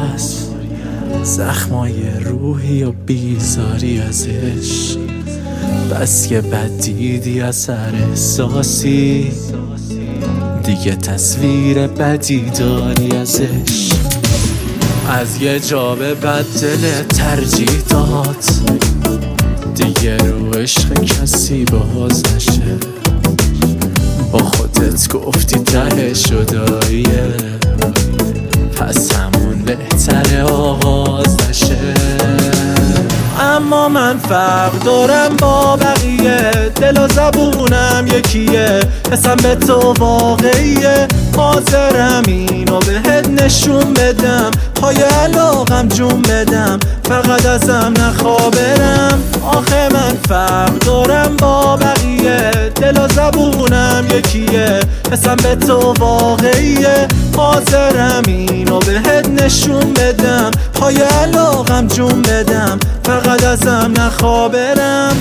است، زخمای روحی و بیزاری ازش. بس که بد دیدی اثر احساسی، دیگه تصویر بدی داری ازش. از یه جا به بعد دل ترجیح داد، دیگه رو عشق کسی باز نشه. با خودت گفتی ته شداییه، پس همون بهتره آغاز نشه. اما من فرق دارم با بقیه، دل و زبونم یکیه، حسم به تو واقعیه. حاضرم اینو بهت نشون بدم، پای علاقم جون بدم، فقط ازم نخوابرم. آخه من فرق دارم با بقیه، دل و زبونم یکیه، حسم به تو واقعیه. حاضرم اینو بهت نشون بدم، پای علاقم جون بدم، فقط ازم نخوابرم.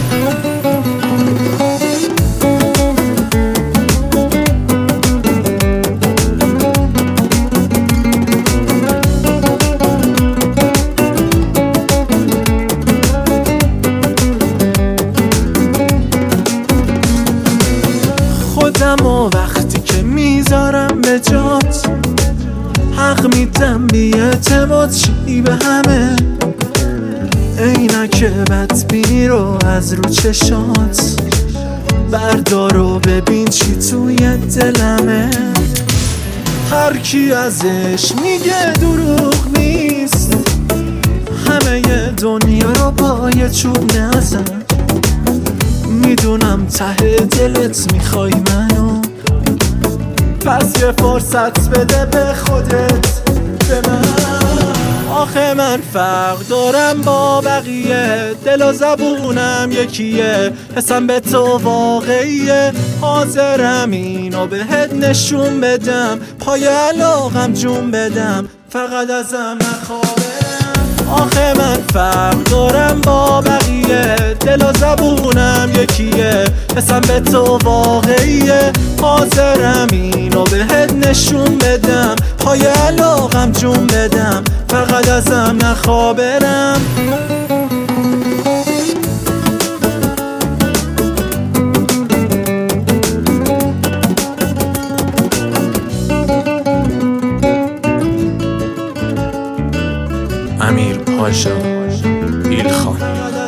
خودم و وقتی که میذارم به جات، حق میدم بی اعتماد چی به همه. عینک بدبینی رو از رو چشات بردار و ببین چی توی دلمه. هر کی ازش میگه دروغ نیست، همه دنیا رو با یه چوب نزن. میدونم ته دلت میخوای منو، پس یه فرصت بده به خودت، به من. آخه من فرق دارم با بقیه، دل و زبونم یکیه، حسم به تو واقعیه. حاضرم اینو بهت نشون بدم، پای علاقم جون بدم، فقط ازم نخوابرم. آخه من فرق دارم با بقیه، دل و زبونم یکیه، حسم به تو واقعیه. حاضرم اینو بهت نشون بدم، پای علاقم جون بدم، فقط ازم نخوابرم. امیر پاشا ایلخان.